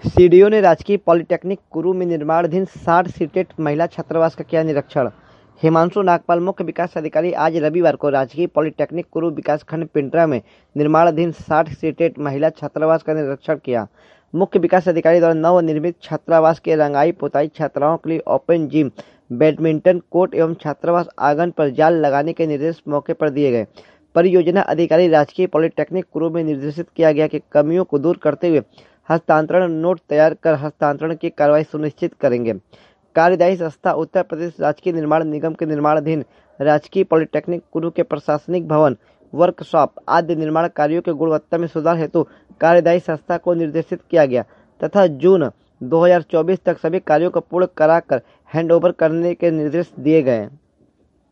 CDO ने राजकीय polytechnic Kuru में निर्माणाधीन 60 सीटेड महिला छात्रावास का किया निरीक्षण। हिमांशु नागपाल, मुख्य विकास अधिकारी, आज रविवार को राजकीय पॉलिटेक्निक कुरू विकासखंड पिंडरा में निर्माणाधीन 60 सीटेड महिला छात्रावास का निरीक्षण किया। मुख्य विकास अधिकारी द्वारा नवनिर्मित छात्रावास के रंगाई पुताई, छात्राओं के लिए ओपन जिम, बैडमिंटन कोर्ट एवं छात्रावास आंगन पर जाल लगाने के निर्देश मौके पर दिए गए। परियोजना अधिकारी राजकीय पॉलिटेक्निक कुरू में निर्देशित किया गया कि कमियों को दूर करते हुए हस्तांतरण नोट तैयार कर हस्तांतरण की कार्रवाई सुनिश्चित करेंगे। कार्यदायी संस्था उत्तर प्रदेश राजकीय निर्माण निगम के निर्माणाधीन राजकीय पॉलिटेक्निक कुरू के प्रशासनिक भवन, वर्कशॉप आदि निर्माण कार्यों की गुणवत्ता में सुधार हेतु कार्यदायी संस्था को निर्देशित किया गया तथा जून 2024 तक सभी कार्यों को पूर्ण कराकर हैंडओवर करने के निर्देश दिए गए।